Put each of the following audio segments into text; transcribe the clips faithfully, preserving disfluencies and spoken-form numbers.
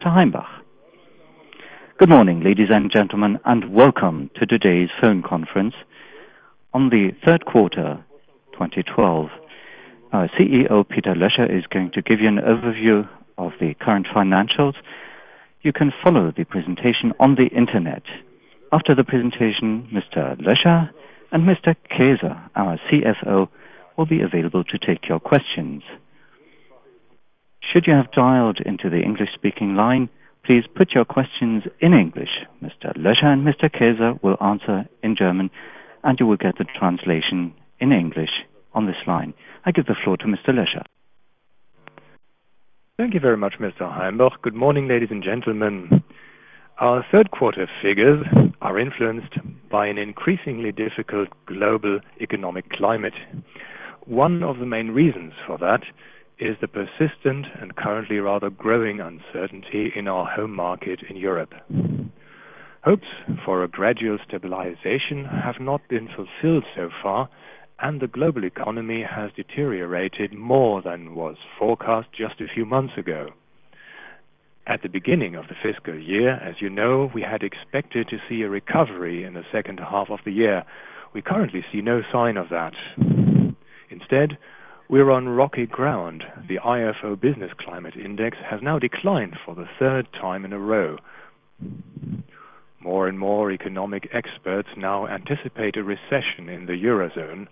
Mister Heimbach. Good morning, ladies and gentlemen, and welcome to today's phone conference on the third quarter twenty twelve. Our C E O, Peter Löscher, is going to give you an overview of the current financials. You can follow the presentation on the internet. After the presentation, Mister Löscher and Mister Käser, our C F O, will be available to take your questions. Should you have dialed into the English-speaking line, please put your questions in English. Mister Löscher and Mister Käser will answer in German, and you will get the translation in English on this line. I give the floor to Mister Löscher. Thank you very much, Mister Heimbach. Good morning, ladies and gentlemen. Our third quarter figures are influenced by an increasingly difficult global economic climate. One of the main reasons for that is the persistent and currently rather growing uncertainty in our home market in Europe. Hopes for a gradual stabilization have not been fulfilled so far, and the global economy has deteriorated more than was forecast just a few months ago. At the beginning of the fiscal year, as you know, we had expected to see a recovery in the second half of the year. We currently see no sign of that. Instead, we're on rocky ground. The I F O Business Climate Index has now declined for the third time in a row. More and more economic experts now anticipate a recession in the Eurozone,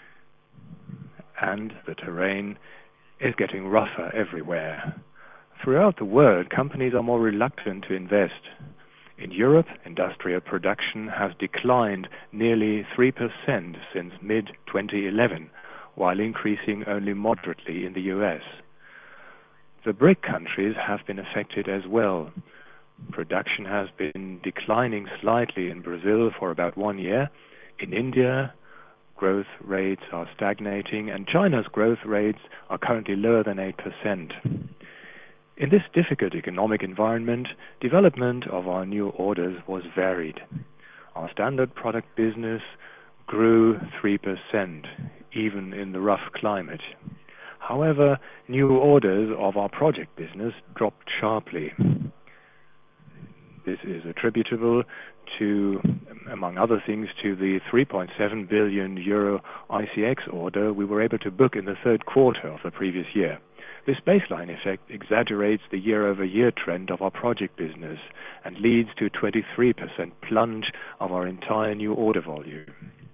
and the terrain is getting rougher everywhere. Throughout the world, companies are more reluctant to invest. In Europe, industrial production has declined nearly three percent since mid twenty eleven, while increasing only moderately in the U S. The BRIC countries have been affected as well. Production has been declining slightly in Brazil for about one year. In India, growth rates are stagnating, and China's growth rates are currently lower than eight percent. In this difficult economic environment, development of our new orders was varied. Our standard product business grew three percent, even in the rough climate. However, new orders of our project business dropped sharply. This is attributable to, among other things, to the three point seven billion euro I C X order we were able to book in the third quarter of the previous year. This baseline effect exaggerates the year-over-year trend of our project business and leads to a twenty-three percent plunge of our entire new order volume.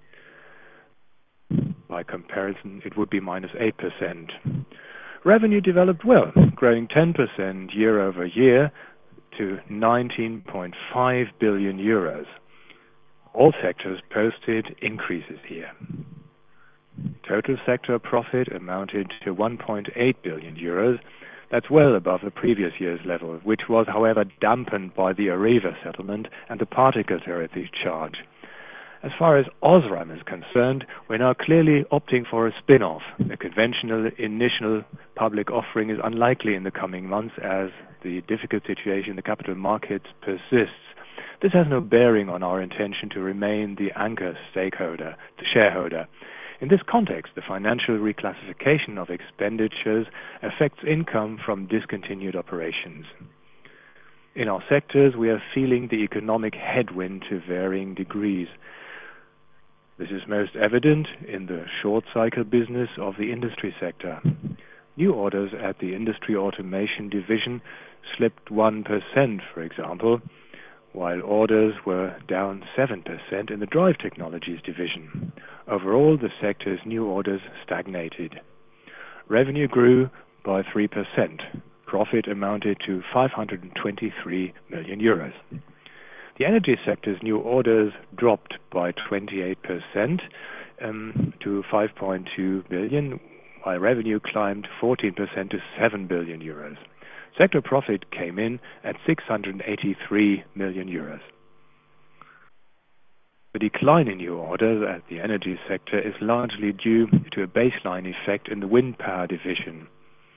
By comparison, it would be minus eight percent. Revenue developed well, growing ten percent year-over-year to nineteen point five billion euros. All sectors posted increases here. Total sector profit amounted to one point eight billion euros. That's well above the previous year's level, which was, however, dampened by the Areva settlement and the particle tariff charge. As far as Osram is concerned, we're now clearly opting for a spin-off. A conventional initial public offering is unlikely in the coming months as the difficult situation in the capital markets persists. This has no bearing on our intention to remain the anchor stakeholder, the shareholder. In this context, the financial reclassification of expenditures affects income from discontinued operations. In our sectors, we are feeling the economic headwind to varying degrees. This is most evident in the short-cycle business of the industry sector. New orders at the Industry Automation division slipped one percent, for example, while orders were down seven percent in the Drive Technologies division. Overall, the sector's new orders stagnated. Revenue grew by three percent. Profit amounted to five hundred twenty-three million euros. The energy sector's new orders dropped by twenty-eight percent um, to five point two billion, while revenue climbed fourteen percent to seven billion euros. Sector profit came in at six hundred eighty-three million euros. The decline in new orders at the energy sector is largely due to a baseline effect in the wind power division.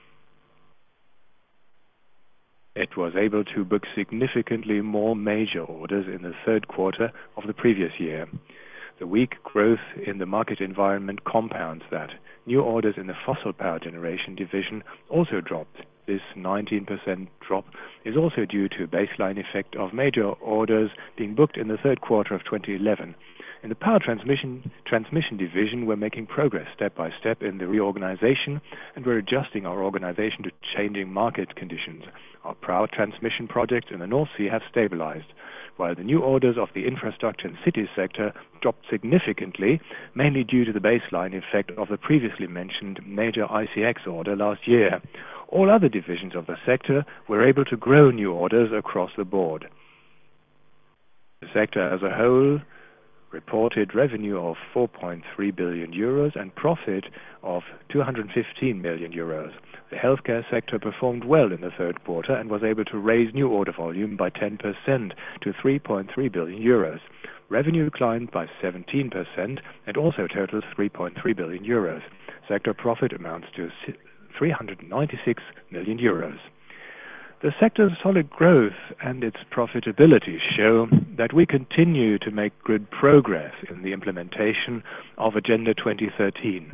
It was able to book significantly more major orders in the third quarter of the previous year. The weak growth in the market environment compounds that. New orders in the fossil power generation division also dropped. This nineteen percent drop is also due to a baseline effect of major orders being booked in the third quarter of twenty eleven. In the power transmission, transmission division, we're making progress step by step in the reorganization, and we're adjusting our organization to changing market conditions. Our power transmission projects in the North Sea have stabilized, while the new orders of the infrastructure and cities sector dropped significantly, mainly due to the baseline effect of the previously mentioned major I C X order last year. All other divisions of the sector were able to grow new orders across the board. The sector as a whole reported revenue of four point three billion euros and profit of two hundred fifteen million euros. The healthcare sector performed well in the third quarter and was able to raise new order volume by ten percent to three point three billion euros. Revenue climbed by seventeen percent and also totals three point three billion euros. Sector profit amounts to three hundred ninety-six million euros. The sector's solid growth and its profitability show that we continue to make good progress in the implementation of Agenda twenty thirteen.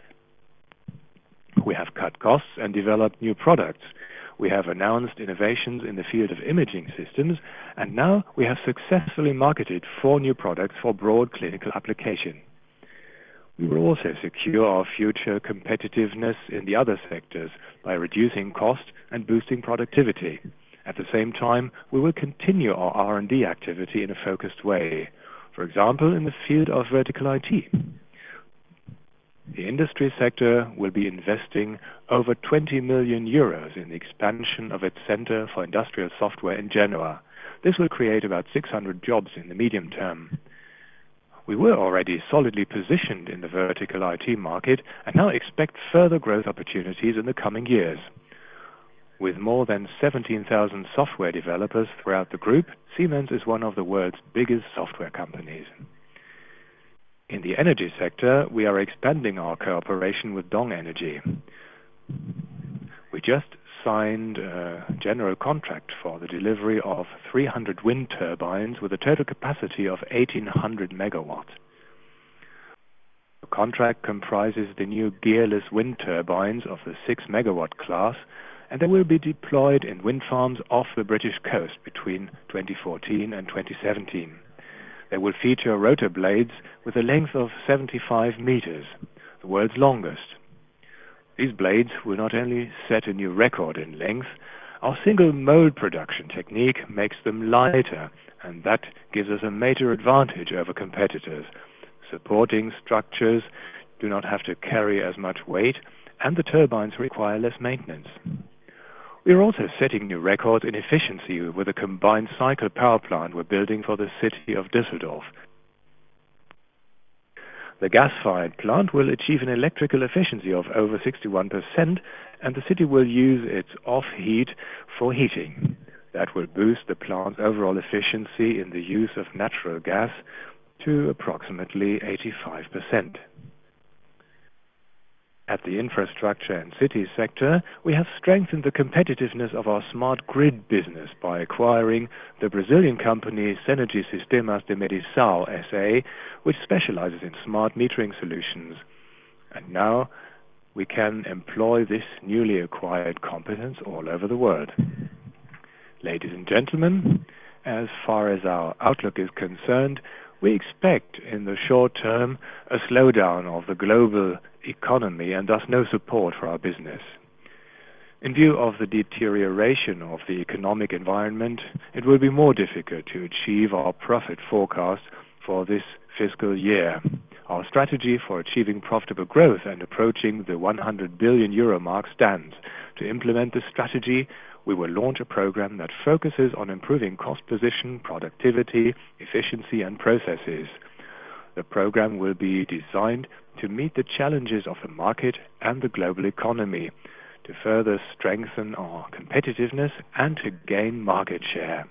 We have cut costs and developed new products. We have announced innovations in the field of imaging systems, and now we have successfully marketed four new products for broad clinical application. We will also secure our future competitiveness in the other sectors by reducing cost and boosting productivity. At the same time, we will continue our R and D activity in a focused way, for example, in the field of vertical I T. The industry sector will be investing over twenty million euros in the expansion of its Center for Industrial Software in Genoa. This will create about six hundred jobs in the medium term. We were already solidly positioned in the vertical I T market and now expect further growth opportunities in the coming years. With more than seventeen thousand software developers throughout the group, Siemens is one of the world's biggest software companies. In the energy sector, we are expanding our cooperation with Dong Energy. We just signed a general contract for the delivery of three hundred wind turbines with a total capacity of eighteen hundred megawatts. The contract comprises the new gearless wind turbines of the six megawatt class, and they will be deployed in wind farms off the British coast between twenty fourteen and twenty seventeen. They will feature rotor blades with a length of seventy-five meters, the world's longest. These blades will not only set a new record in length, our single mold production technique makes them lighter, and that gives us a major advantage over competitors. Supporting structures do not have to carry as much weight, and the turbines require less maintenance. We are also setting new records in efficiency with a combined cycle power plant we're building for the city of Düsseldorf. The gas-fired plant will achieve an electrical efficiency of over sixty-one percent, and the city will use its off-heat for heating. That will boost the plant's overall efficiency in the use of natural gas to approximately eighty-five percent. At the infrastructure and cities sector, we have strengthened the competitiveness of our smart grid business by acquiring the Brazilian company Cenergy Sistemas de Medição S A, which specializes in smart metering solutions. And now we can employ this newly acquired competence all over the world. Ladies and gentlemen, as far as our outlook is concerned, we expect in the short term a slowdown of the global economy and thus no support for our business. In view of the deterioration of the economic environment, it will be more difficult to achieve our profit forecast for this fiscal year. Our strategy for achieving profitable growth and approaching the one hundred billion euro mark stands. To implement this strategy, we will launch a program that focuses on improving cost position, productivity, efficiency, and processes. The program will be designed to meet the challenges of the market and the global economy, to further strengthen our competitiveness and to gain market share.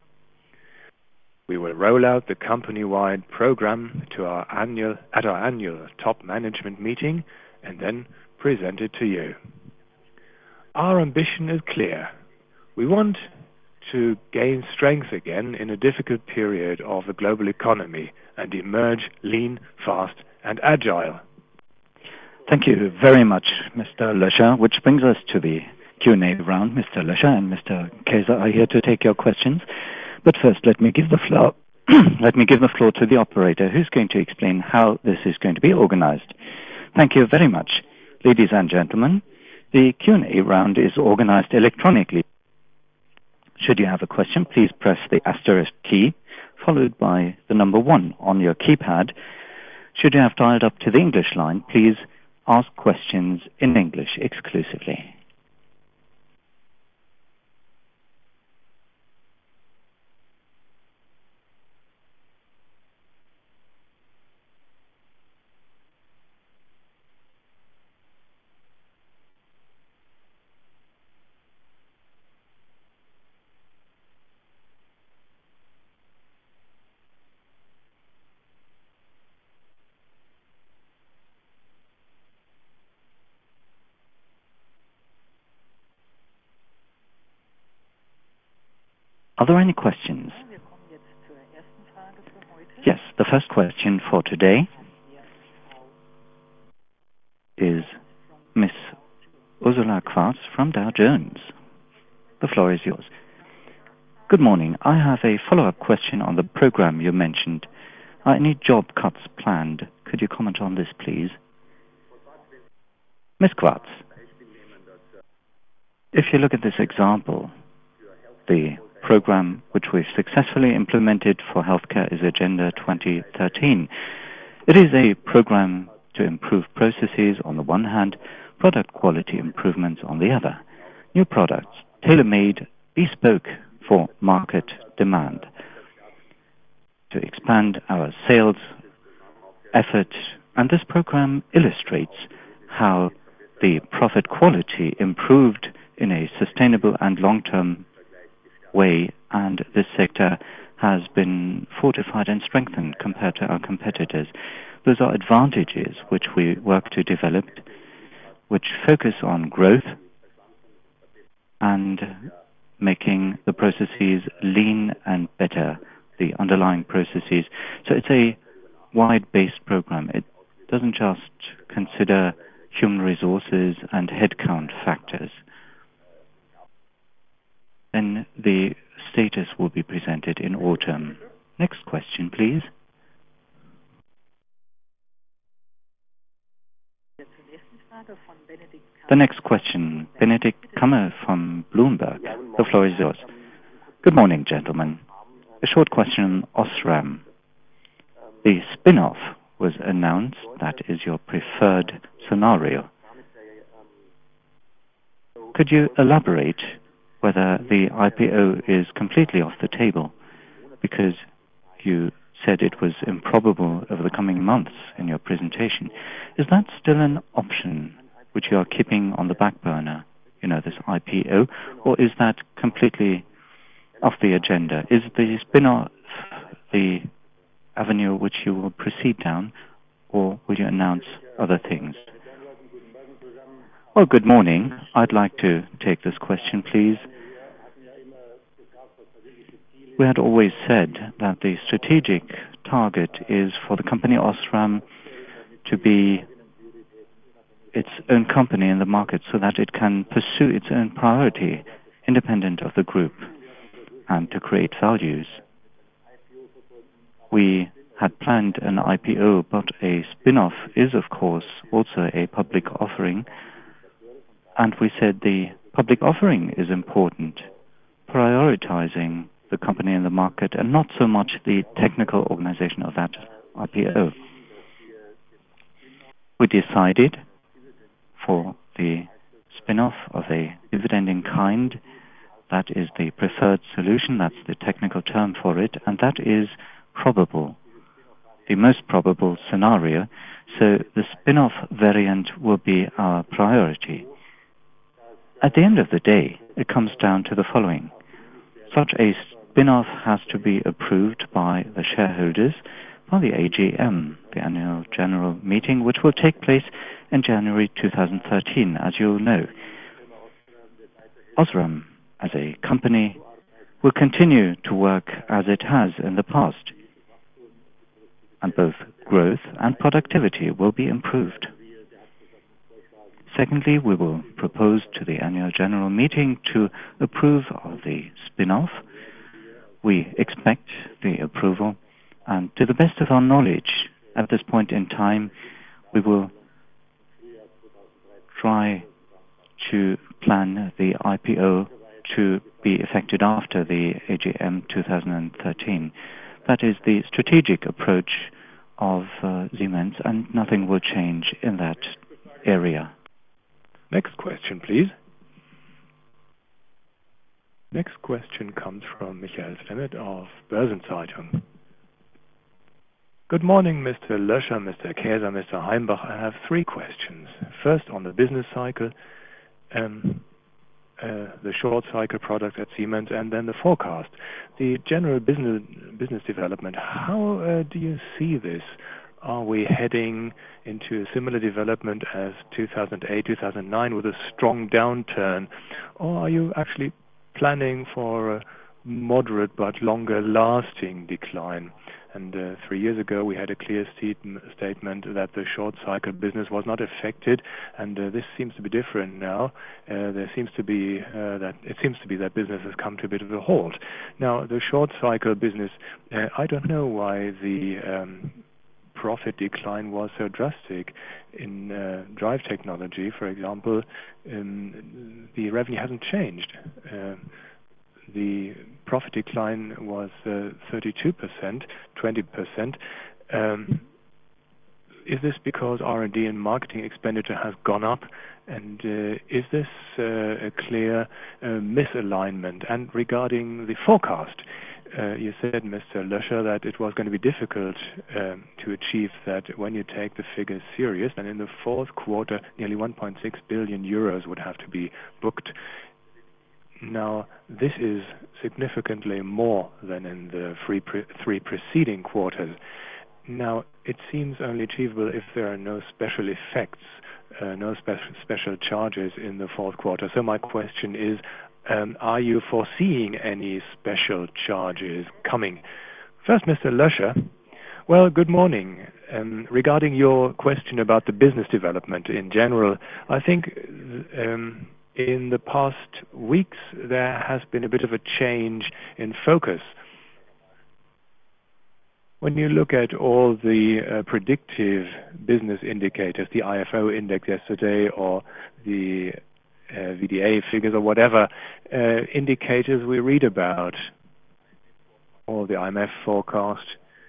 We will roll out the company-wide program to our annual, at our annual top management meeting and then present it to you. Our ambition is clear. We want to gain strength again in a difficult period of the global economy and emerge lean, fast, and agile. Thank you very much, Mister Löscher, which brings us to the Q and A round. Mister Löscher and Mister Kaiser are here to take your questions. But first, let me give the floor let me give the floor to the operator, who's going to explain how this is going to be organized. Thank you very much. Ladies and gentlemen, the Q and A round is organized electronically. Should you have a question, please press the asterisk key, followed by the number one on your keypad. Should you have dialed up to the English line, please ask questions in English exclusively. Are there any questions? Yes, the first question for today is Miss Ursula Quartz from Dow Jones. The floor is yours. Good morning. I have a follow-up question on the program you mentioned. Are any job cuts planned? Could you comment on this, please? Miss Quartz, if you look at this example, the program which we've successfully implemented for healthcare is Agenda twenty thirteen. It is a program to improve processes on the one hand, product quality improvements on the other. New products, tailor-made, bespoke for market demand. To expand our sales effort, and this program illustrates how the profit quality improved in a sustainable and long-term way, and this sector has been fortified and strengthened compared to our competitors. Those are advantages which we work to develop, which focus on growth and making the processes lean and better, the underlying processes. So it's a wide-based program. It doesn't just consider human resources and headcount factors. Then the status will be presented in autumn. Next question, please. The next question, Benedikt Kammer from Bloomberg. The floor is yours. Good morning, gentlemen. A short question on Osram. The spin-off was announced. That is your preferred scenario. Could you elaborate whether the I P O is completely off the table? Because you said it was improbable over the coming months in your presentation. Is that still an option which you are keeping on the back burner, you know, this I P O, or is that completely off the agenda? Is the spin-off the avenue which you will proceed down, or will you announce other things? Well, good morning. I'd like to take this question, please. We had always said that the strategic target is for the company Osram to be its own company in the market so that it can pursue its own priority independent of the group and to create values. We had planned an I P O, but a spin-off is, of course, also a public offering. And we said the public offering is important, prioritizing the company in the market and not so much the technical organization of that I P O. We decided for the spin-off of a dividend in kind. That is the preferred solution. That's the technical term for it. And that is probable, the most probable scenario. So the spin-off variant will be our priority. At the end of the day, it comes down to the following. Such a spin-off has to be approved by the shareholders, by the A G M, the annual general meeting, which will take place in January two thousand thirteen, as you'll know. Osram, as a company, will continue to work as it has in the past, and both growth and productivity will be improved. Secondly, we will propose to the annual general meeting to approve of the spin-off. We expect the approval, and to the best of our knowledge, at this point in time, we will try to plan the I P O to be effected after the A G M two thousand thirteen. That is the strategic approach of uh, Siemens, and nothing will change in that area. Next question, please. Next question comes from Michael Flemmet of Börsenzeitung. Good morning, Mister Löscher, Mister Käser, Mister Heimbach. I have three questions. First, on the business cycle, um, uh, the short cycle products at Siemens, and then the forecast. The general business business development, how uh, do you see this? Are we heading into a similar development as two thousand eight, two thousand nine with a strong downturn? Or are you actually planning for a moderate but longer lasting decline? And uh, three years ago, we had a clear statement that the short cycle business was not affected, and uh, this seems to be different now. Uh, there seems to be uh, that it seems to be that business has come to a bit of a halt. Now, the short cycle business, uh, I don't know why the um, profit decline was so drastic. In uh, drive technology, for example, um, the revenue hasn't changed. Uh, the profit decline was uh, thirty-two percent, twenty percent. Um, is this because R and D and marketing expenditure has gone up? And uh, is this uh, a clear uh, misalignment? And regarding the forecast, uh, you said, Mister Löscher, that it was going to be difficult um, to achieve that when you take the figures serious. And in the fourth quarter, nearly one point six billion euros would have to be booked. Now, this is significantly more than in the three, pre three preceding quarters. Now, it seems only achievable if there are no special effects, uh, no spe special charges in the fourth quarter. So my question is, um, are you foreseeing any special charges coming? First, Mister Löscher. Well, good morning. Um, regarding your question about the business development in general, I think um, in the past weeks there has been a bit of a change in focus. When you look at all the uh, predictive business indicators, the I F O index yesterday, or the uh, V D A figures, or whatever uh, indicators we read about, or the I M F forecast,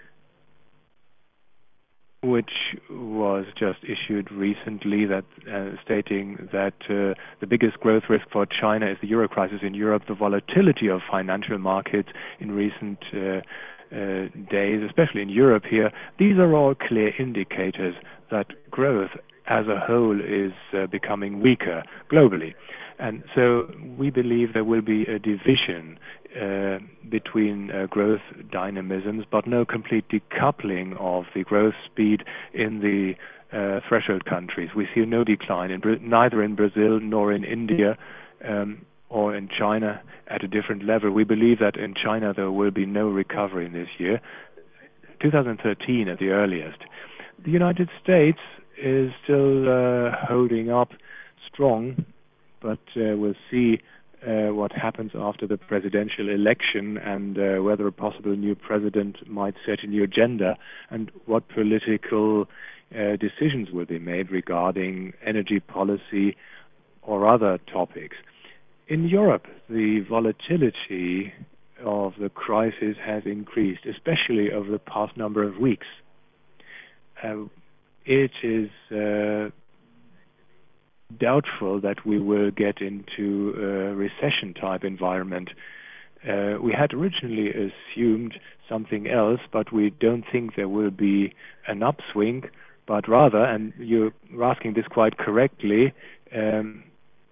which was just issued recently, that uh, stating that uh, the biggest growth risk for China is the euro crisis in Europe, the volatility of financial markets in recent uh, uh, days, especially in Europe here. These are all clear indicators that growth as a whole is uh, becoming weaker globally. And so we believe there will be a division uh, between uh, growth dynamisms, but no complete decoupling of the growth speed in the uh, threshold countries. We see no decline, in, neither in Brazil nor in India um, or in China at a different level. We believe that in China there will be no recovery in this year, two thousand thirteen at the earliest. The United States is still uh, holding up strong, but uh, we'll see uh, what happens after the presidential election, and uh, whether a possible new president might set a new agenda, and what political uh, decisions will be made regarding energy policy or other topics. In Europe, the volatility of the crisis has increased, especially over the past number of weeks. Uh, it is uh, doubtful that we will get into a recession-type environment. Uh, we had originally assumed something else, but we don't think there will be an upswing, but rather, and you're asking this quite correctly, um,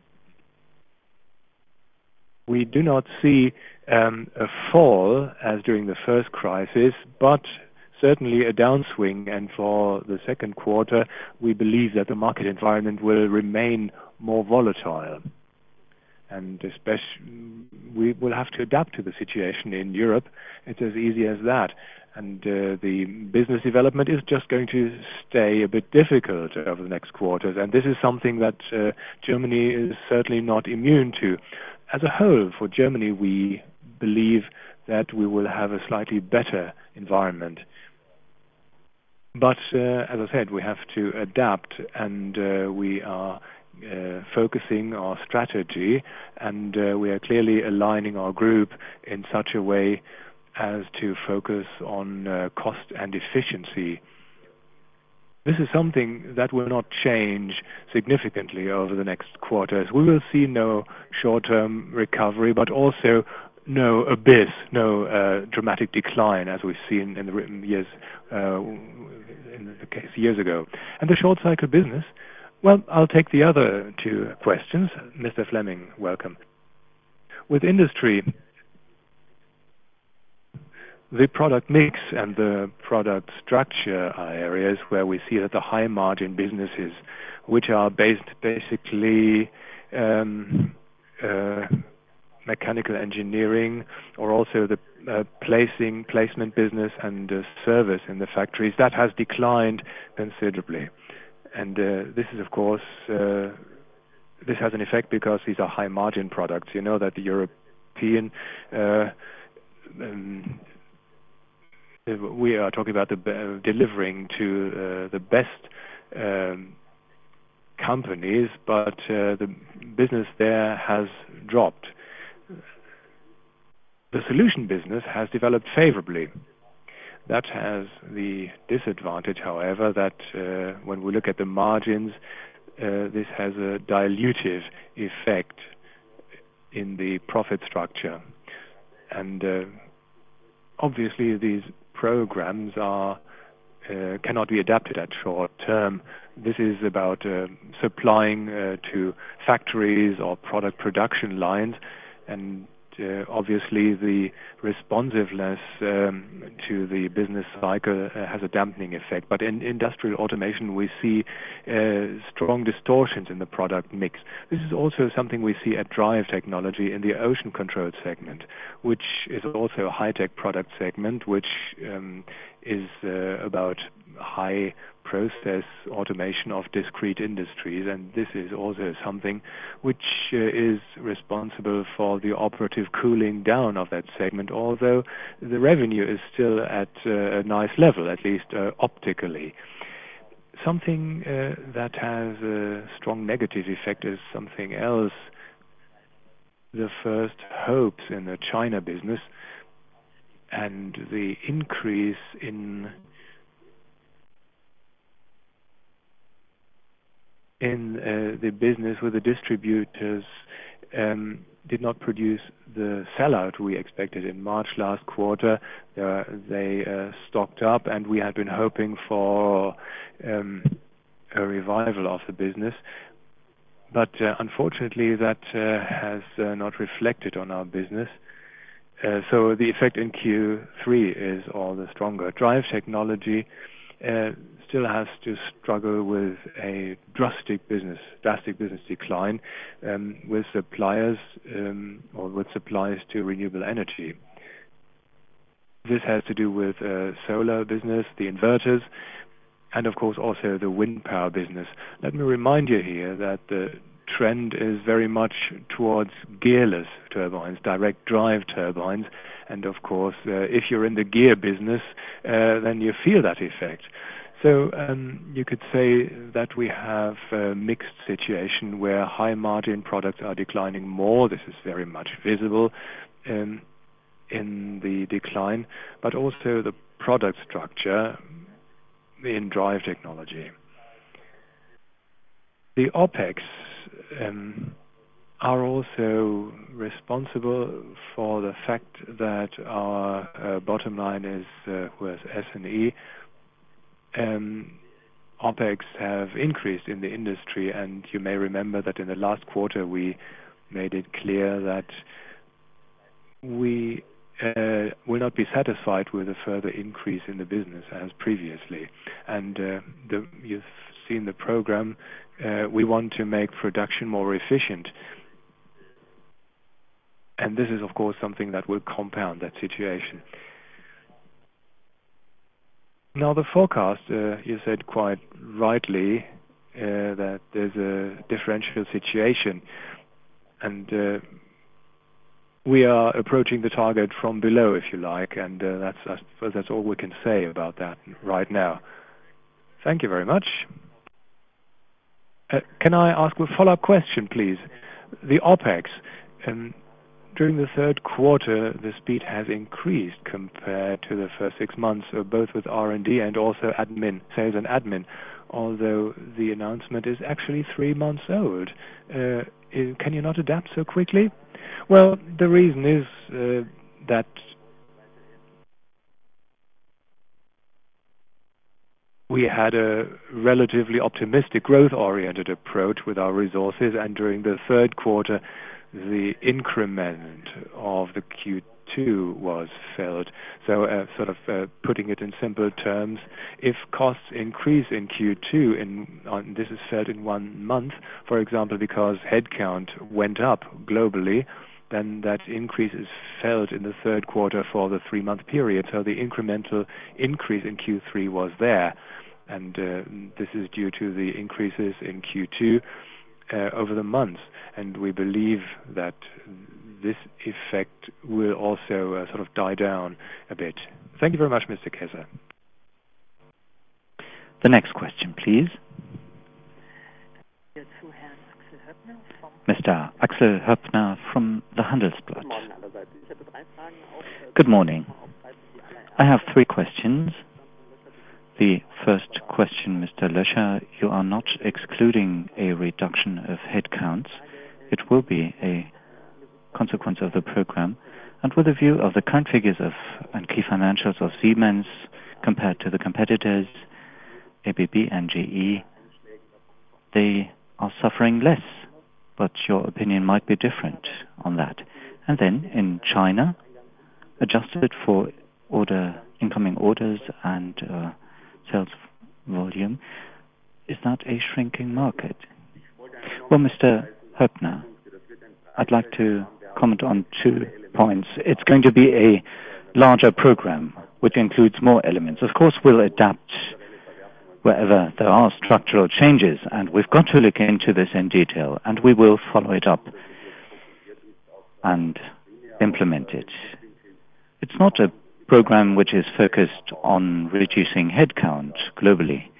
we do not see um, a fall as during the first crisis, but certainly a downswing, and for the second quarter we believe that the market environment will remain more volatile, and especially we will have to adapt to the situation in Europe. It's as easy as that. and uh, the business development is just going to stay a bit difficult over the next quarters. And this is something that uh, Germany is certainly not immune to. As a whole, for Germany, we believe that we will have a slightly better environment. But uh, as I said, we have to adapt, and uh, we are uh, focusing our strategy, and uh, we are clearly aligning our group in such a way as to focus on uh, cost and efficiency. This is something that will not change significantly over the next quarters. We will see no short-term recovery, but also no abyss, no uh, dramatic decline as we've seen in the years uh, in the case years ago. And the short cycle business, well, I'll take the other two questions. Mister Fleming, welcome. With industry, the product mix and the product structure are areas where we see that the high margin businesses, which are based basically um, uh, mechanical engineering, or also the uh, placing placement business and uh, service in the factories, that has declined considerably. And uh, this is, of course, uh, this has an effect because these are high margin products. You know that the European uh, um, we are talking about the uh, delivering to uh, the best um, companies, but uh, the business there has dropped. The solution business has developed favorably. That has the disadvantage, however, that uh, when we look at the margins, uh, this has a dilutive effect in the profit structure. And uh, obviously these programs are uh, cannot be adapted at short term. This is about uh, supplying uh, to factories or product production lines, and uh, obviously the responsiveness um, to the business cycle uh, has a dampening effect. But in industrial automation we see uh, strong distortions in the product mix. This is also something we see at Drive Technology in the ocean control segment, which is also a high-tech product segment, which um, is uh, about high process automation of discrete industries, and this is also something which uh, is responsible for the operative cooling down of that segment, although the revenue is still at uh, a nice level, at least uh, optically. Something uh, that has a strong negative effect is something else. The first hopes in the China business and the increase in in uh, the business with the distributors um, did not produce the sellout we expected in March last quarter. Uh, they uh, stocked up, and we had been hoping for um, a revival of the business. But uh, unfortunately, that uh, has uh, not reflected on our business. Uh, so the effect in Q three is all the stronger. Drive Technology uh, still has to struggle with a drastic business, drastic business decline um, with suppliers um, or with supplies to renewable energy. This has to do with uh, solar business, the inverters, and of course also the wind power business. Let me remind you here that the trend is very much towards gearless turbines, direct drive turbines, and of course uh, if you're in the gear business uh, then you feel that effect. So um, you could say that we have a mixed situation where high margin products are declining more. This is very much visible um, in the decline, but also the product structure in Drive Technology. The OPEX um, are also responsible for the fact that our uh, bottom line is uh, with S and E. Um, OPEX have increased in the industry, and you may remember that in the last quarter we made it clear that we uh, will not be satisfied with a further increase in the business as previously. And uh, the, you've seen the program. Uh, we want to make production more efficient. And this is, of course, something that will compound that situation. Now, the forecast, uh, you said quite rightly uh, that there's a differential situation, and uh, we are approaching the target from below, if you like, and uh, that's, I suppose that's all we can say about that right now. Thank you very much. Uh, can I ask a follow-up question, please? The OPEX, um, during the third quarter, the speed has increased compared to the first six months, uh, both with R and D and also admin, sales and admin, although the announcement is actually three months old. Uh, i- can you not adapt so quickly? Well, the reason is uh, that we had a relatively optimistic growth-oriented approach with our resources, and during the third quarter, the increment of the Q two was felt. So, uh, sort of uh, putting it in simple terms, if costs increase in Q two, in, on, this is felt in one month, for example, because headcount went up globally, then that increase is felt in the third quarter for the three-month period. So the incremental increase in Q three was there. And uh, this is due to the increases in Q two uh, over the months. And we believe that this effect will also uh, sort of die down a bit. Thank you very much, Mister Kaiser. The next question, please. Mister Axel Höppner from the Handelsblatt. Good morning. I have three questions. The first question, Mister Löscher, you are not excluding a reduction of headcounts. It will be a consequence of the program. And with a view of the current figures of and key financials of Siemens compared to the competitors, A B B and G E, they are suffering less. But your opinion might be different on that. And then in China, adjusted for order incoming orders and uh, sales volume, is that a shrinking market? Well, Mister Höppner, I'd like to comment on two points. It's going to be a larger program, which includes more elements. Of course, we'll adapt wherever there are structural changes, and we've got to look into this in detail, and we will follow it up and implement it. It's not a program which is focused on reducing headcount globally.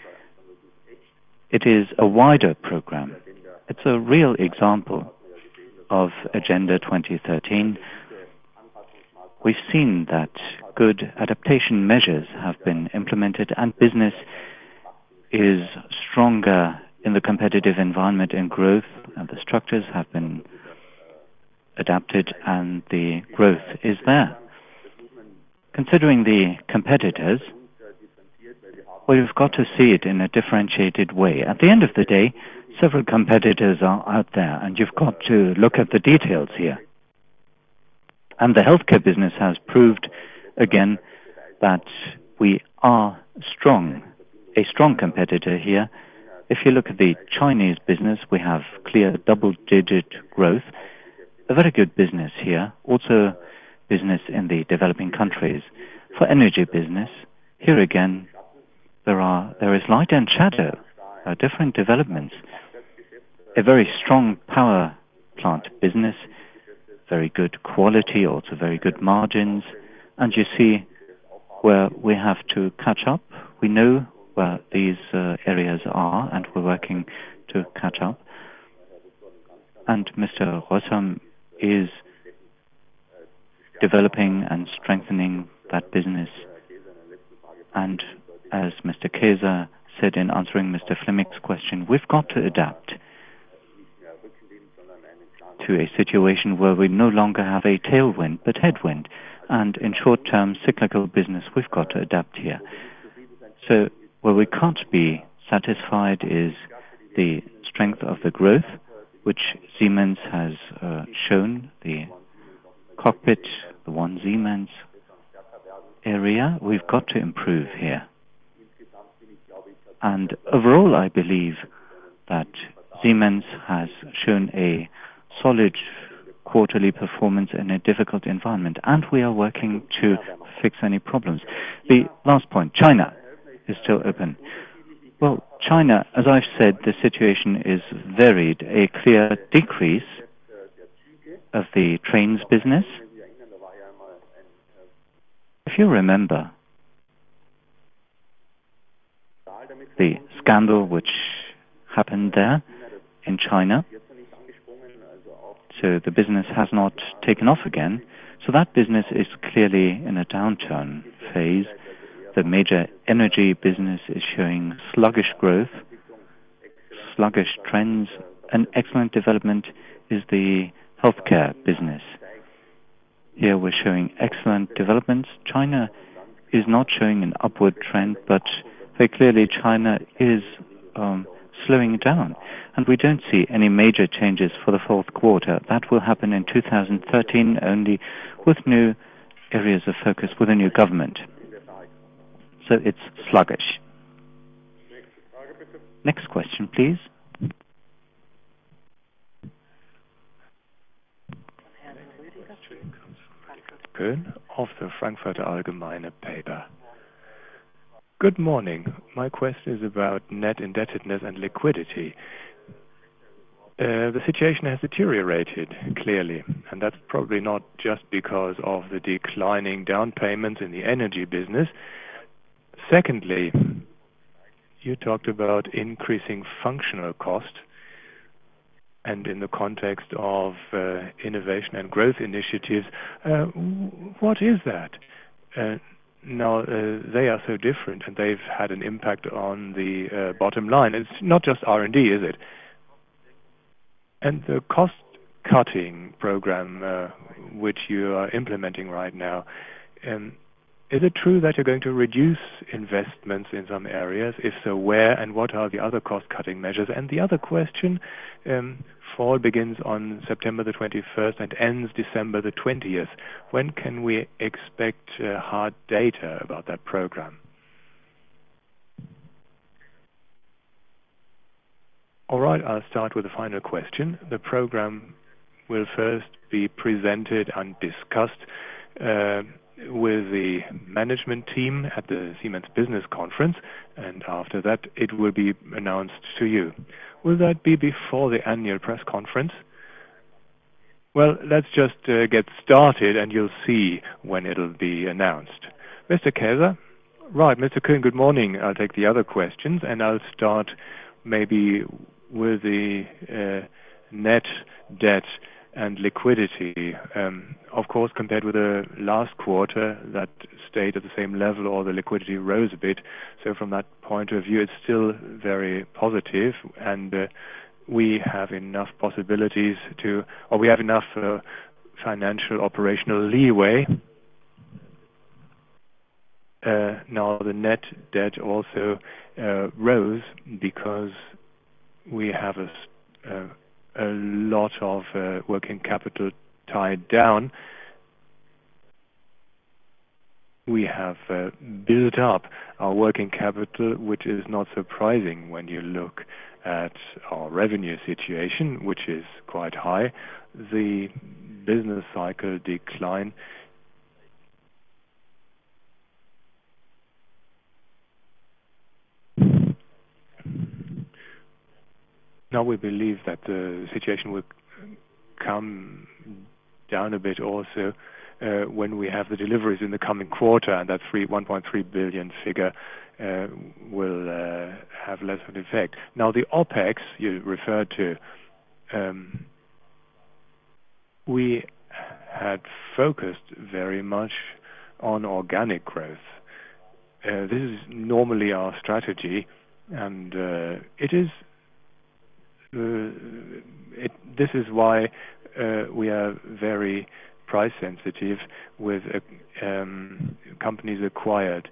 It is a wider program. It's a real example of Agenda twenty thirteen. We've seen that good adaptation measures have been implemented and business is stronger in the competitive environment and growth, and the structures have been adapted and the growth is there. Considering the competitors, well, you've got to see it in a differentiated way. At the end of the day, several competitors are out there, and you've got to look at the details here. And the healthcare business has proved again that we are strong, a strong competitor here. If you look at the Chinese business, we have clear double-digit growth, a very good business here, also business in the developing countries. For energy business, here again, there are there is light and shadow, uh, different developments. A very strong power plant business, very good quality, also very good margins, and you see where we have to catch up. We know where these uh, areas are, and we're working to catch up. And Mister Rossum is developing and strengthening that business. And as Mister Kaiser said in answering Mister Fleming's question, we've got to adapt to a situation where we no longer have a tailwind but headwind. And in short-term cyclical business, we've got to adapt here. So where we can't be satisfied is the strength of the growth, which Siemens has uh, shown, the cockpit, the one Siemens area. We've got to improve here. And overall, I believe that Siemens has shown a solid quarterly performance in a difficult environment, and we are working to fix any problems. The last point, China is still open. Well, China, as I've said, the situation is varied. A clear decrease of the trains business. If you remember the scandal which happened there in China, so the business has not taken off again. So that business is clearly in a downturn phase. The major energy business is showing sluggish growth, sluggish trends. An excellent development is the healthcare business. Here we're showing excellent developments. China is not showing an upward trend, but very clearly China is um, slowing down. And we don't see any major changes for the fourth quarter. That will happen in two thousand thirteen only with new areas of focus with a new government. So it's sluggish. Next question, please. Köhn of the Frankfurter Allgemeine paper. Good morning. My question is about net indebtedness and liquidity. Uh, the situation has deteriorated clearly, and that's probably not just because of the declining down payments in the energy business. Secondly, you talked about increasing functional cost, and in the context of uh, innovation and growth initiatives, uh, what is that? Uh, now, uh, they are so different, and they've had an impact on the uh, bottom line. It's not just R and D, is it? And the cost-cutting program uh, which you are implementing right now, um, is it true that you're going to reduce investments in some areas? If so, where and what are the other cost-cutting measures? And the other question, um, fall begins on September the twenty-first and ends December the twentieth. When can we expect uh, hard data about that program? All right, I'll start with the final question. The program will first be presented and discussed uh, with the management team at the Siemens Business Conference, and after that it will be announced to you. Will that be before the annual press conference? Well, let's just uh, get started and you'll see when it'll be announced. Mister Käser? Right, Mister Kuhn, good morning. I'll take the other questions, and I'll start maybe with the uh, net debt and liquidity. Um, of course, compared with the last quarter, that stayed at the same level, or the liquidity rose a bit. So from that point of view, it's still very positive, and uh, we have enough possibilities to, or we have enough uh, financial operational leeway. Uh, now the net debt also uh, rose because we have a, uh, a lot of uh, working capital tied down. We have uh, built up our working capital, which is not surprising when you look at our revenue situation, which is quite high. The business cycle decline Now we believe that the situation will come down a bit also uh, when we have the deliveries in the coming quarter, and that one point three billion figure uh, will uh, have less of an effect. Now the OPEX you referred to, um, we had focused very much on organic growth. Uh, this is normally our strategy, and uh, it is Uh, it, this is why uh, we are very price sensitive with uh, um, companies acquired.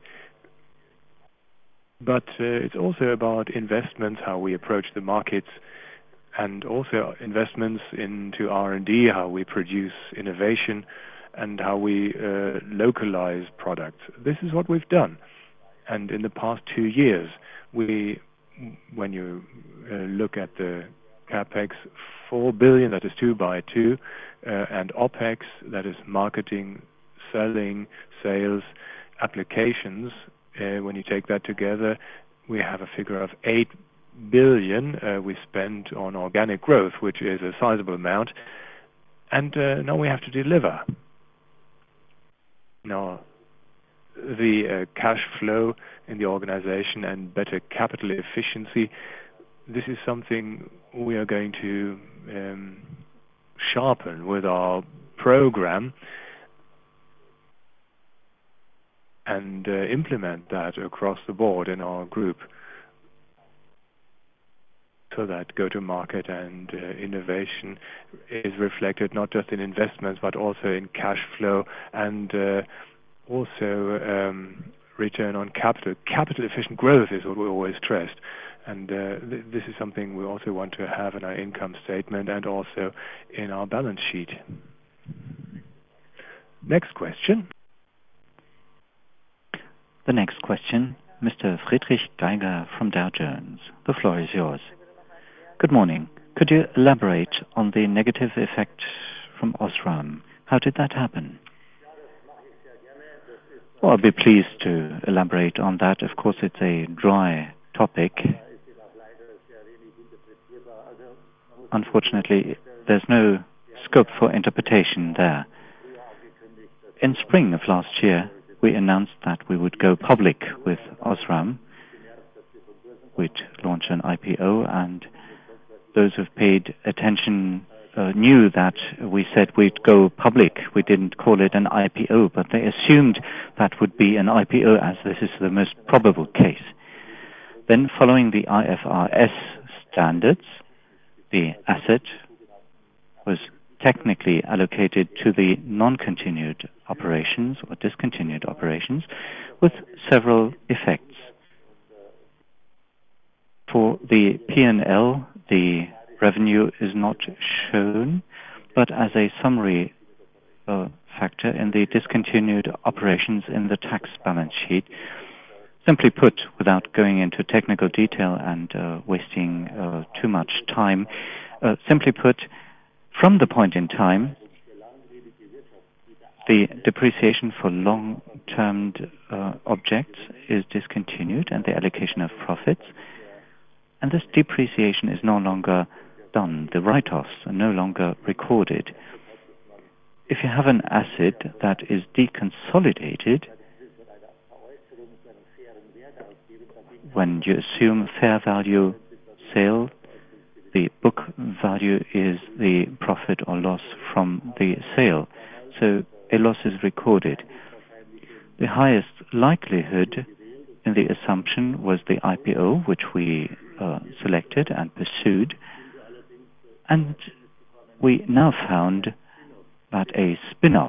But uh, it's also about investments, how we approach the markets, and also investments into R and D, how we produce innovation, and how we uh, localize products. This is what we've done. And in the past two years, we, when you uh, look at the CapEx four billion, that is two by two, uh, and OpEx, that is marketing, selling, sales, applications. Uh, when you take that together, we have a figure of eight billion uh, we spent on organic growth, which is a sizable amount. And uh, now we have to deliver. Now, the uh, cash flow in the organization and better capital efficiency, this is something we are going to um, sharpen with our program and uh, implement that across the board in our group, so that go-to-market and uh, innovation is reflected not just in investments but also in cash flow and uh, also um, return on capital. Capital efficient growth is what we always stressed, and uh, th- this is something we also want to have in our income statement and also in our balance sheet. Next question. The next question, Mister Friedrich Geiger from Dow Jones. The floor is yours. Good morning. Could you elaborate on the negative effect from Osram? How did that happen? Well, I'll be pleased to elaborate on that. Of course, it's a dry topic. Unfortunately, there's no scope for interpretation there. In spring of last year, we announced that we would go public with Osram. We'd launch an I P O, and those who've paid attention uh, knew that we said we'd go public. We didn't call it an I P O, but they assumed that would be an I P O, as this is the most probable case. Then, following the I F R S standards, the asset was technically allocated to the non-continued operations or discontinued operations with several effects. For the P and L, the revenue is not shown, but as a summary uh, factor in the discontinued operations in the tax balance sheet. Simply put, without going into technical detail and uh, wasting uh, too much time, uh, simply put, from the point in time, the depreciation for long-term uh, objects is discontinued and the allocation of profits, and this depreciation is no longer done. The write-offs are no longer recorded. If you have an asset that is deconsolidated, when you assume fair value sale, the book value is the profit or loss from the sale. So a loss is recorded. The highest likelihood in the assumption was the I P O, which we uh, selected and pursued. And we now found that a spin-off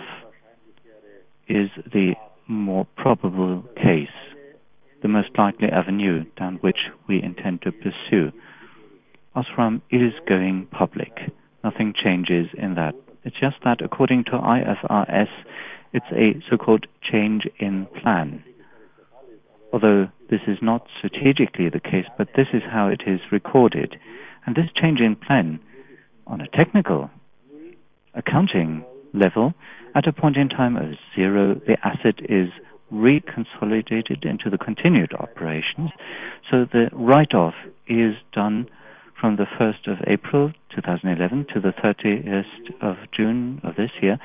is the more probable case, the most likely avenue down which we intend to pursue. Osram is going public. Nothing changes in that. It's just that according to I F R S, it's a so-called change in plan. Although this is not strategically the case, but this is how it is recorded. And this change in plan, on a technical accounting level, at a point in time of zero, the asset is reconsolidated into the continued operations. So the write-off is done from the first of April two thousand eleven to the thirtieth of June of this year,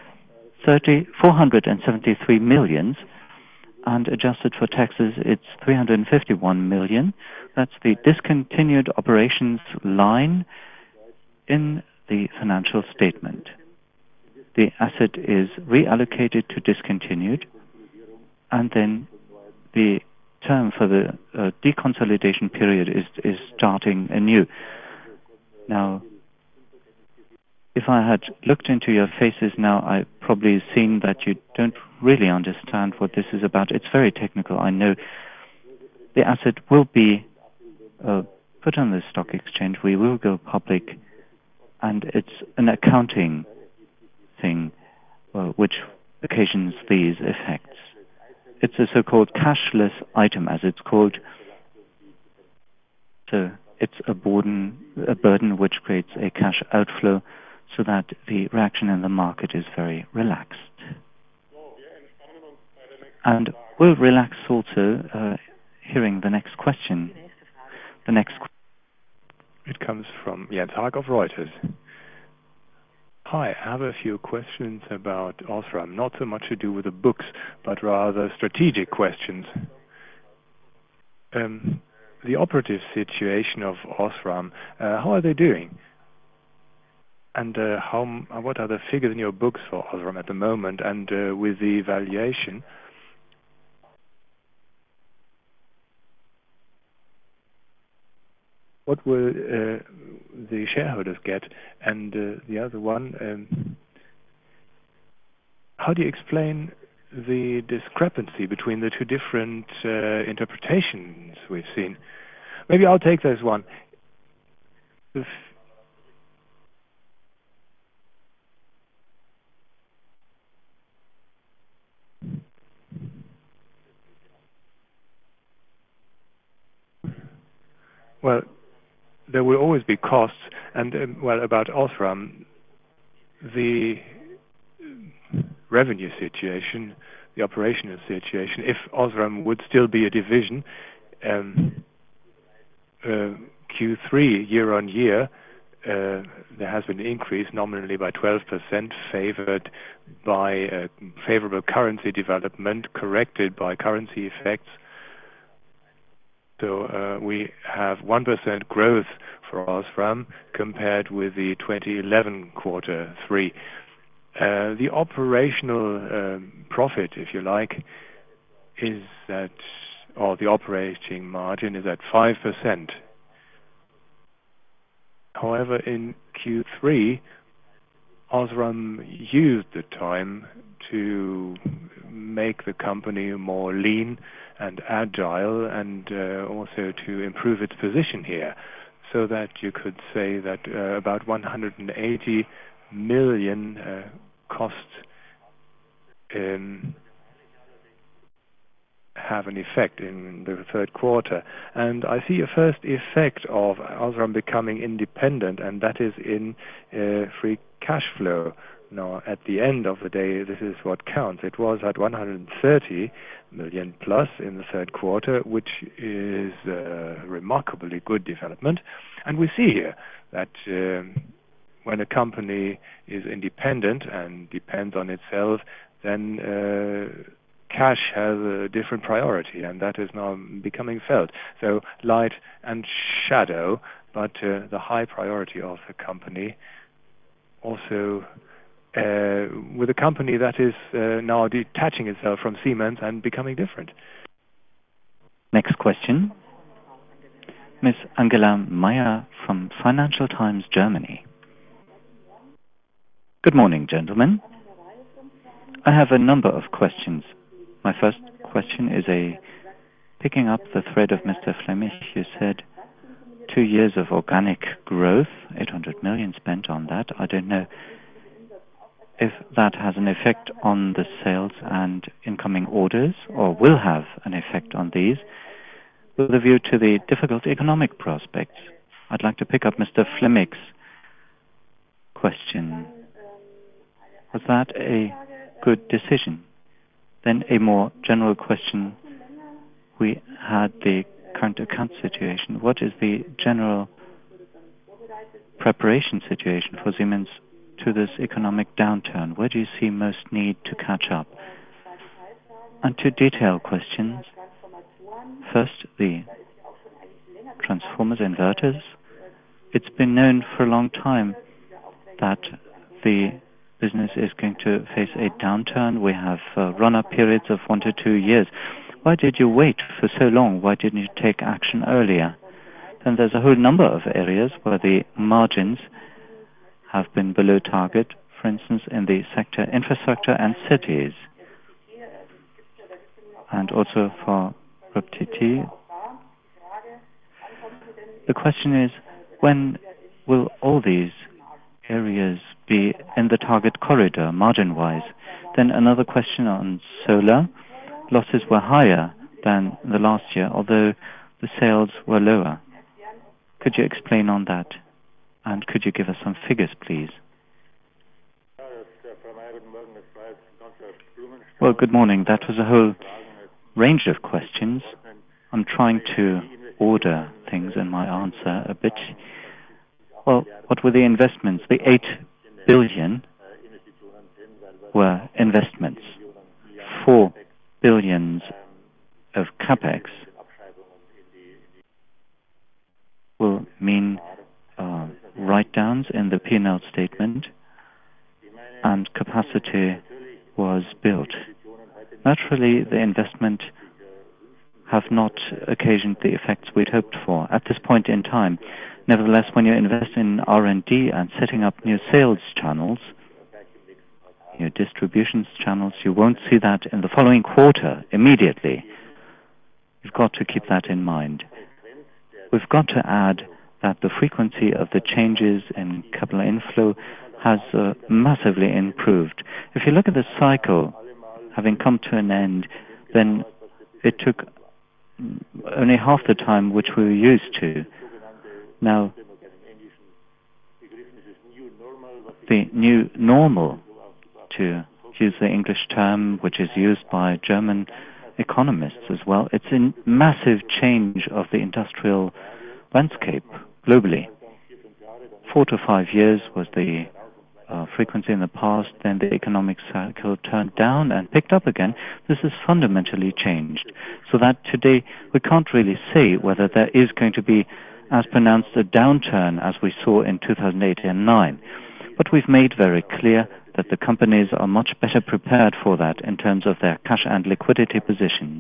four hundred seventy-three million, and adjusted for taxes, it's three hundred fifty-one million. That's the discontinued operations line in the financial statement. The asset is reallocated to discontinued, and then the term for the uh, deconsolidation period is, is starting anew. Now, if I had looked into your faces now, I've probably seen that you don't really understand what this is about. It's very technical, I know. The asset will be uh, put on the stock exchange. We will go public, and it's an accounting thing uh, which occasions these effects. It's a so-called cashless item, as it's called. So it's a burden, a burden which creates a cash outflow, so that the reaction in the market is very relaxed. And we'll relax also uh, hearing the next question. The next. It comes from Jens Haag of Reuters. Hi, I have a few questions about Osram, not so much to do with the books, but rather strategic questions. Um, the operative situation of Osram, uh, how are they doing? And uh, how, what are the figures in your books for Osram at the moment, and uh, with the valuation? What will uh, the shareholders get? And uh, the other one, um, how do you explain the discrepancy between the two different uh, interpretations we've seen? Maybe I'll take this one. If well, there will always be costs, and um, well, about Osram, the revenue situation, the operational situation, if Osram would still be a division, um, uh, Q three year-on-year, uh, there has been an increase nominally by twelve percent, favored by a favorable currency development, corrected by currency effects. So uh, we have one percent growth for Osram compared with the twenty eleven quarter three. Uh, the operational um, profit, if you like, is at, or the operating margin is at five percent. However, in Q three, Osram used the time to make the company more lean and agile, and uh, also to improve its position here, so that you could say that uh, about one hundred eighty million uh, costs um, have an effect in the third quarter. And I see a first effect of Osram becoming independent, and that is in uh, free cash flow. Now, at the end of the day, this is what counts. It was at one hundred thirty million plus in the third quarter, which is a remarkably good development. And we see here that um, when a company is independent and depends on itself, then uh, cash has a different priority, and that is now becoming felt. So light and shadow, but uh, the high priority of the company also uh, with a company that is uh, now detaching itself from Siemens and becoming different. Next question. Miss Angela Meyer from Financial Times, Germany. Good morning, gentlemen. I have a number of questions. My first question is a picking up the thread of Mister Flemmich. You said two years of organic growth, eight hundred million spent on that. I don't know if that has an effect on the sales and incoming orders, or will have an effect on these, with a view to the difficult economic prospects. I'd like to pick up Mister Flemmig's question. Was that a good decision? Then a more general question. We had the current account situation. What is the general preparation situation for Siemens to this economic downturn? Where do you see most need to catch up? And two detailed questions. First, the transformers, inverters. It's been known for a long time that the business is going to face a downturn. We have uh, run-up periods of one to two years. Why did you wait for so long? Why didn't you take action earlier? Then there's a whole number of areas where the margins have been below target, for instance, in the sector infrastructure and cities. And also for R T T. The question is, when will all these areas be in the target corridor, margin-wise? Then another question on solar. Losses were higher than the last year, although the sales were lower. Could you explain on that? And could you give us some figures, please? Well, good morning. That was a whole range of questions. I'm trying to order things in my answer a bit. Well, what were the investments? The eight billion were investments. Four billions of capex will mean uh, write-downs in the P and L statement, and capacity was built. Naturally, the investment have not occasioned the effects we'd hoped for at this point in time. Nevertheless, when you invest in R and D and setting up new sales channels, new distribution channels, you won't see that in the following quarter immediately. You've got to keep that in mind. We've got to add that the frequency of the changes in capital inflow has uh, massively improved. If you look at the cycle having come to an end, then it took only half the time which we were used to. Now, the new normal, to use the English term which is used by German economists as well, it's a massive change of the industrial landscape globally. Four to five years was the uh, frequency in the past, then the economic cycle turned down and picked up again. This has fundamentally changed, so that today we can't really say whether there is going to be as pronounced a downturn as we saw in two thousand eight and nine. But we've made very clear that the companies are much better prepared for that in terms of their cash and liquidity positions.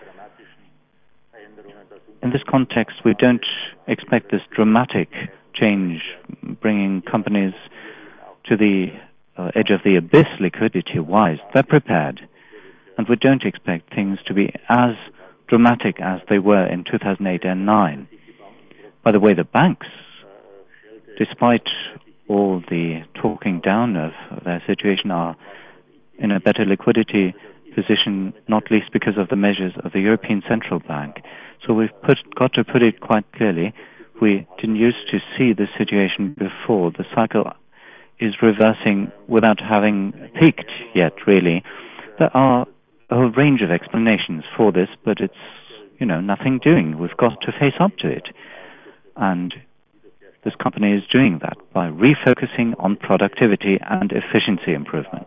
In this context, we don't expect this dramatic change, bringing companies to the uh, edge of the abyss liquidity-wise. They're prepared. And we don't expect things to be as dramatic as they were in two thousand eight and nine. By the way, the banks, despite all the talking down of their situation, are in a better liquidity position, not least because of the measures of the European Central Bank. So we've put, got to put it quite clearly. We didn't used to see this situation before. The cycle is reversing without having peaked yet, really. There are a whole range of explanations for this, but it's, you know, nothing doing. We've got to face up to it. And this company is doing that by refocusing on productivity and efficiency improvements.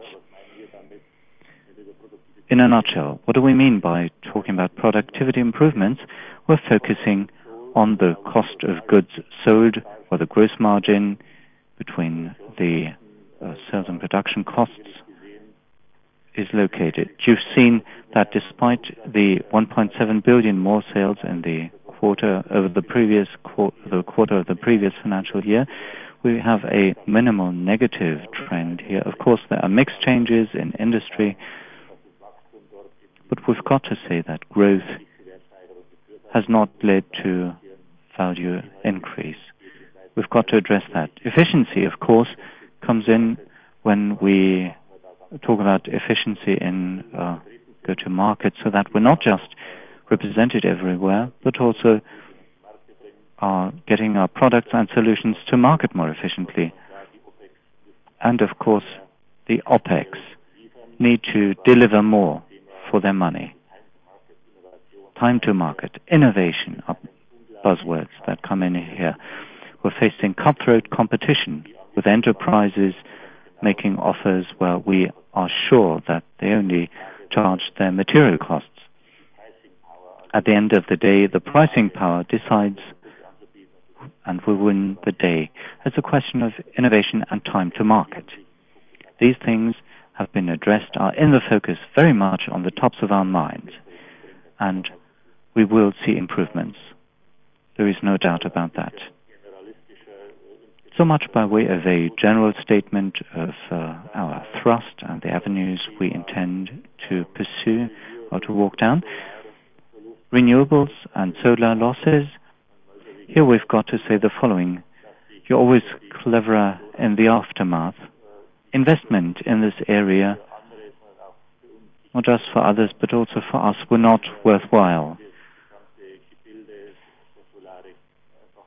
In a nutshell, what do we mean by talking about productivity improvements? We're focusing on the cost of goods sold, or the gross margin between the uh, sales and production costs is located. You've seen that despite the one point seven billion more sales in the quarter over the previous qu- the quarter of the previous financial year, we have a minimal negative trend here. Of course, there are mixed changes in industry, but we've got to say that growth has not led to value increase. We've got to address that. Efficiency, of course, comes in when we talk about efficiency in uh, go-to-market, so that we're not just represented everywhere, but also are getting our products and solutions to market more efficiently. And of course, the OPEX need to deliver more for their money. Time to market, innovation are buzzwords that come in here. We're facing cutthroat competition with enterprises making offers where we are sure that they only charge their material costs. At the end of the day, the pricing power decides and we win the day. It's a question of innovation and time to market. These things have been addressed, are in the focus very much on the tops of our minds, and we will see improvements. There is no doubt about that. So much by way of a general statement of uh, our thrust and the avenues we intend to pursue or to walk down. Renewables and solar losses. Here we've got to say the following. You're always cleverer in the aftermath. Investment in this area, not just for others, but also for us, were not worthwhile.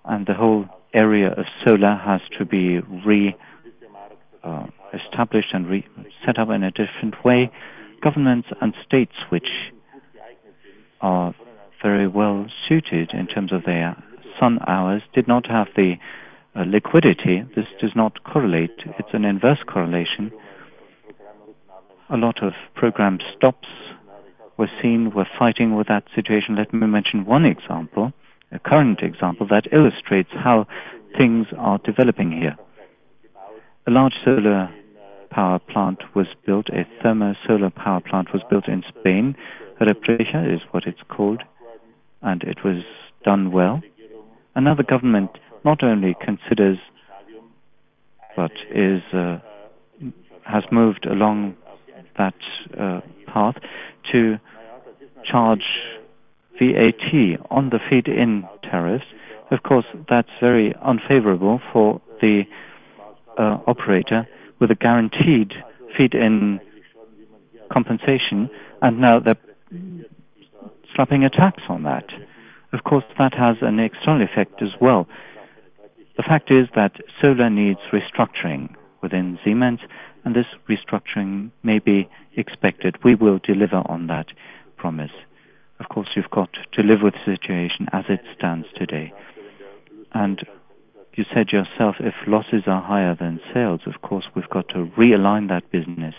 and the whole area of solar has to be re uh, established and re set up in a different way. Governments and states which are very well suited in terms of their sun hours did not have the uh, liquidity. This does not correlate. It's an inverse correlation. A lot of program stops were seen. We're fighting with that situation. Let me mention one example, a current example that illustrates how things are developing here. A large solar power plant was built, a thermo solar power plant was built in Spain. Represa is what it's called, and it was done well. Another government not only considers, but is uh, has moved along that uh, path to charge V A T on the feed-in tariffs. Of course, that's very unfavorable for the uh, operator with a guaranteed feed-in compensation, and now they're slapping a tax on that. Of course, that has an external effect as well. The fact is that solar needs restructuring within Siemens, and this restructuring may be expected. We will deliver on that promise. Of course, you've got to live with the situation as it stands today. And you said yourself, if losses are higher than sales, of course, we've got to realign that business.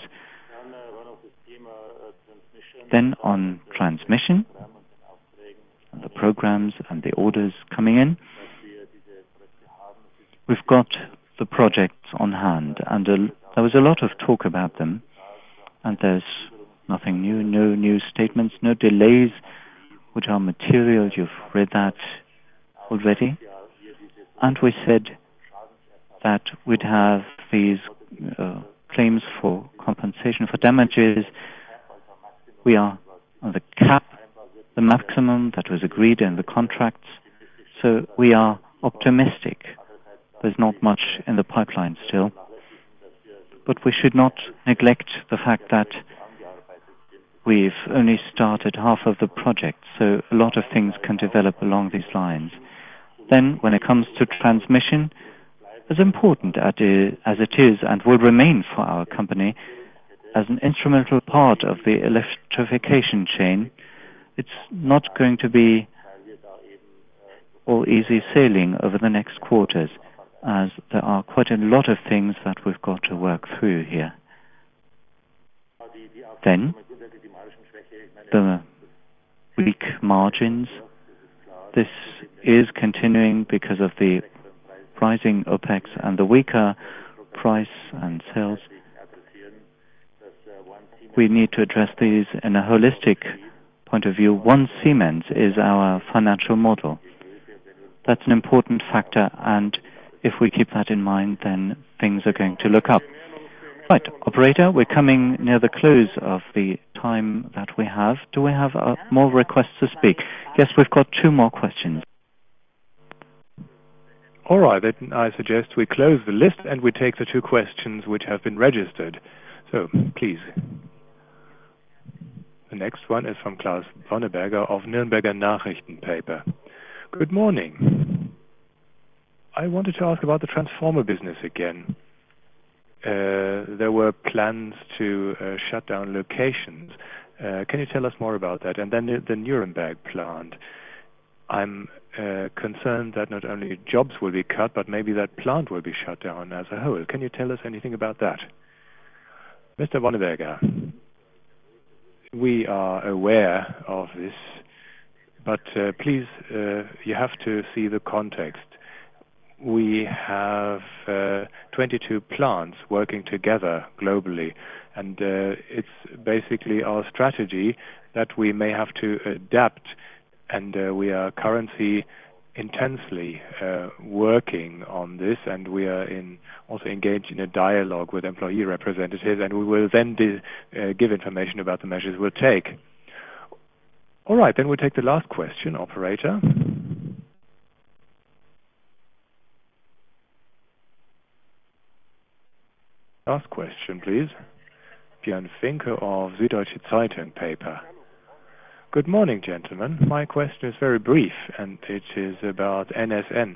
Then on transmission, the programs and the orders coming in, we've got the projects on hand, and a, there was a lot of talk about them, and there's nothing new, no new statements, no delays, which are material. You've read that already. And we said that we'd have these uh, claims for compensation for damages. We are on the cap, the maximum that was agreed in the contracts. So we are optimistic. There's not much in the pipeline still. But we should not neglect the fact that we've only started half of the project, so a lot of things can develop along these lines. Then, when it comes to transmission, as important as it is and will remain for our company as an instrumental part of the electrification chain, it's not going to be all easy sailing over the next quarters, as there are quite a lot of things that we've got to work through here. Then, the weak margins. This is continuing because of the rising OPEX and the weaker price and sales. We need to address these in a holistic point of view. One Siemens is our financial model. That's an important factor, and if we keep that in mind, then things are going to look up. Right, operator, we're coming near the close of the time that we have. Do we have uh, more requests to speak? Yes, we've got two more questions. All right, then I suggest we close the list and we take the two questions which have been registered. So, please. The next one is from Klaus Vonneberger of Nürnberger Nachrichtenpaper. Good morning. I wanted to ask about the transformer business again. Uh, there were plans to uh, shut down locations. Uh, can you tell us more about that? And then the, the Nuremberg plant. I'm uh, concerned that not only jobs will be cut, but maybe that plant will be shut down as a whole. Can you tell us anything about that? Mister Vonneberger, we are aware of this, but uh, please, uh, you have to see the context. We have uh, twenty-two plants working together globally, and uh, it's basically our strategy that we may have to adapt, and uh, we are currently intensely uh, working on this, and we are in also engaged in a dialogue with employee representatives, and we will then di- uh, give information about the measures we'll take. All right, then we'll take the last question, operator. Last question, please. Björn Finke of Süddeutsche Zeitung paper. Good morning, gentlemen. My question is very brief, and it is about N S N.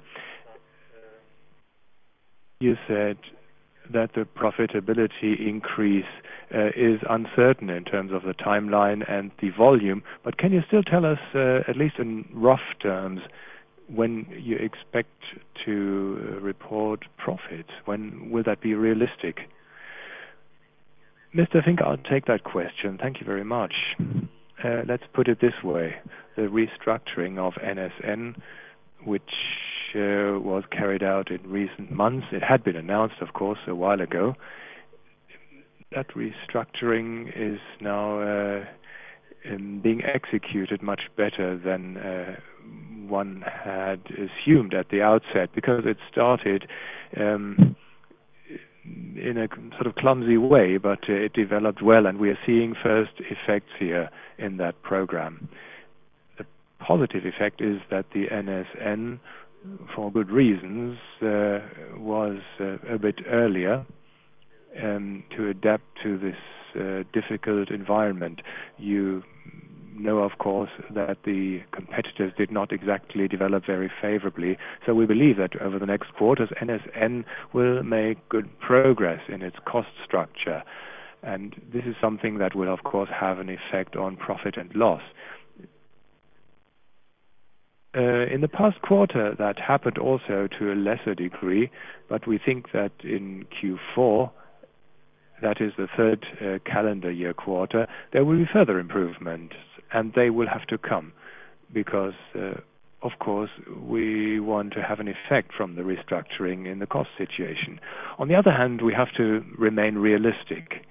You said that the profitability increase uh, is uncertain in terms of the timeline and the volume, but can you still tell us, uh, at least in rough terms, when you expect to uh, report profits? When will that be realistic? Mister Fink, I'll take that question. Thank you very much. Uh, let's put it this way. The restructuring of N S N, which uh, was carried out in recent months, it had been announced, of course, a while ago. That restructuring is now uh, um, being executed much better than uh, one had assumed at the outset, because it started um, in a sort of clumsy way, but uh, it developed well, and we are seeing first effects here in that program. The positive effect is that the N S N, for good reasons, uh, was uh, a bit earlier um, to adapt to this uh, difficult environment. You know, of course, that the competitors did not exactly develop very favorably. So we believe that over the next quarters, N S N will make good progress in its cost structure. And this is something that will, of course, have an effect on profit and loss. Uh, in the past quarter, that happened also to a lesser degree, but we think that in Q four, that is the third uh, calendar year quarter, there will be further improvements, and they will have to come because, uh, of course, we want to have an effect from the restructuring in the cost situation. On the other hand, we have to remain realistic.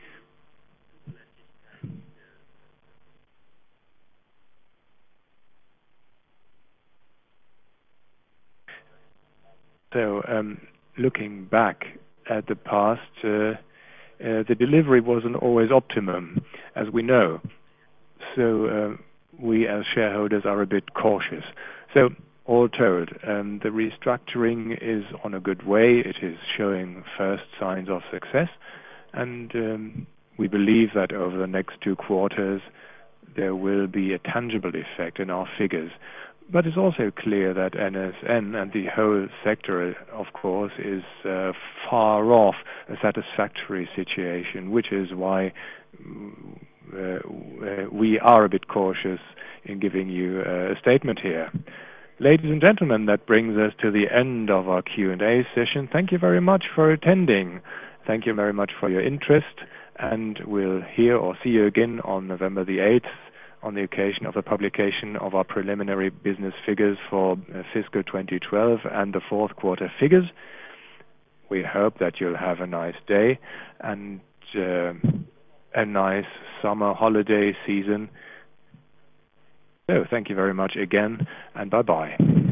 So, um, looking back at the past, uh, uh, the delivery wasn't always optimum, as we know. So uh, we as shareholders are a bit cautious. So all told, um, the restructuring is on a good way. It is showing first signs of success, and um, we believe that over the next two quarters there will be a tangible effect in our figures. But it's also clear that N S N and the whole sector, of course, is uh, far off a satisfactory situation, which is why uh, we are a bit cautious in giving you a statement here. Ladies and gentlemen, that brings us to the end of our Q and A session. Thank you very much for attending. Thank you very much for your interest, and we'll hear or see you again on November the eighth on the occasion of the publication of our preliminary business figures for uh, fiscal twenty twelve and the fourth quarter figures. We hope that you'll have a nice day and uh, a nice summer holiday season. So thank you very much again, and bye-bye.